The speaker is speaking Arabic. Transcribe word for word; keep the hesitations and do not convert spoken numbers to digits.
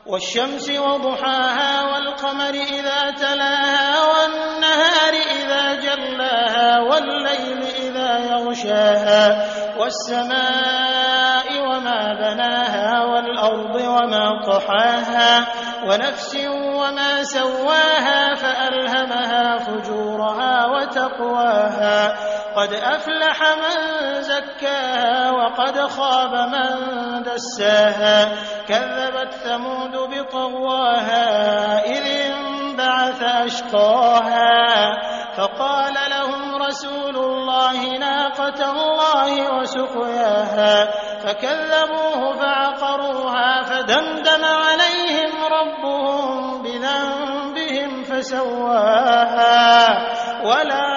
والشمس وضحاها والقمر إذا تلاها والنهار إذا جلاها والليل إذا يغشاها والسماء وما بناها والأرض وما طحاها ونفس وما سواها فألهمها فجورها وتقواها قد أفلح من زكاها وقد خاب من دساها كذبت ثمود بطغواها إذ انبعث أشقاها فقال لهم رسول الله ناقة الله وسقياها فكذبوه فعقروها فدمدم عليهم ربهم بذنبهم فسواها ولا